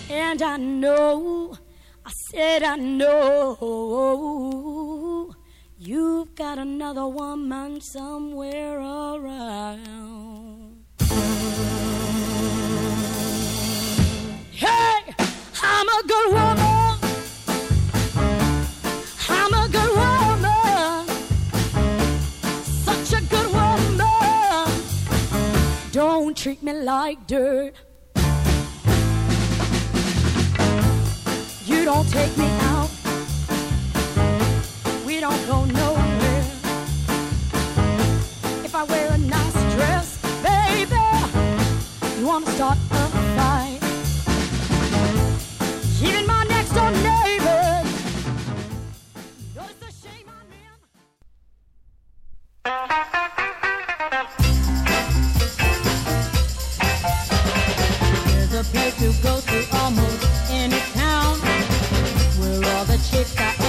And I know, I said I know, you've got another woman somewhere around. Hey, I'm a good woman. I'm a good woman. Such a good woman. Don't treat me like dirt. You don't take me out. We don't go nowhere. If I wear a nice dress, baby, you wanna start a fight. Even my next door neighbor knows the shame I'm in. There's a place to go to almost any town where all the chicks are